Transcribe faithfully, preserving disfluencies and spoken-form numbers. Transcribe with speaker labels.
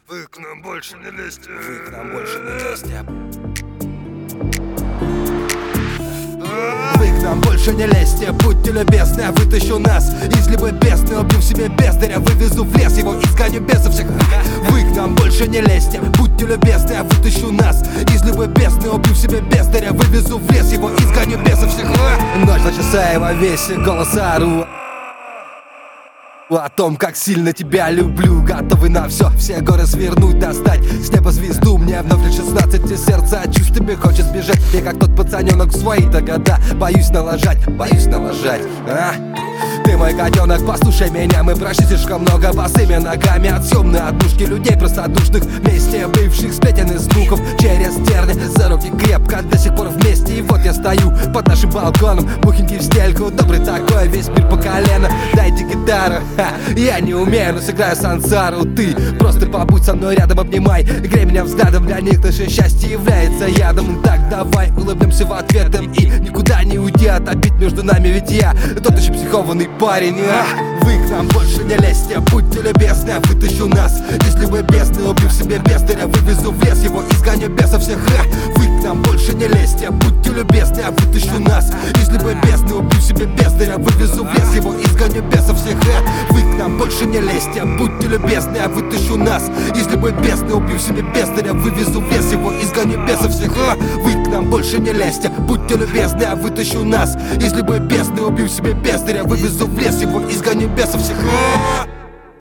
Speaker 1: Вы к нам больше не лезьте.
Speaker 2: Вы к нам больше не лезьте. Вы к нам больше не лезьте, будьте любезны, я вытащу нас из любой бездны, убью в себе бездаря, вывезу в лес его, изгоню безо всех. Вы к нам больше не лезьте, будьте любезны, я вытащу нас из любой бездны, убью в себе бездаря, вывезу в лес его, изгоню безо всех. Ночь на часа и во весь голос ору о том, как сильно тебя люблю. Готовы на все, все горы свернуть, достать с неба звезду. Мне вновь лет шестнадцать, и сердце от чувствами хочет сбежать. Я как тот пацаненок в свои-то года боюсь налажать, боюсь налажать, а? Ты мой котенок, послушай меня, мы прошли слишком много босыми ногами от съемной отдушки людей простодушных, вместе бывших сплетен из слухов через терни, за руки крепко, до сих пор вместе. И вот я стою под нашим балконом, бухенький в стельку, добрый такой, весь мир по колено. Дайте гитару, ха, я не умею, но сыграю сансару. Ты просто побудь со мной рядом, обнимай, грей меня взглядом, для них наше счастье является ядом. Так давай улыбнемся в ответ им и никуда не уйди от обид между нами, ведь я тот еще психованный парень. А, вы к нам больше не лезьте, будьте любезны, я вытащу нас из любой бездны, убью в себе бездаря, вывезу в лес его, изгоню безо всех. А, вы к нам больше не лезьте, будьте любезны, я вытащу нас из любой бездны, убью в себе бездаря, вывезу в лес его, изгоню безо всех. А, вы к нам больше не лезьте, будьте любезны, я вытащу нас из любой бездны, убью в себе бездаря, вывезу в лес его, изгоню безо всех. А, вы к нам больше не лезьте, будьте любезны, я вытащу нас из любой бездны, убью в себе бездаря, вывезу в лес его, изгоню бесов всех.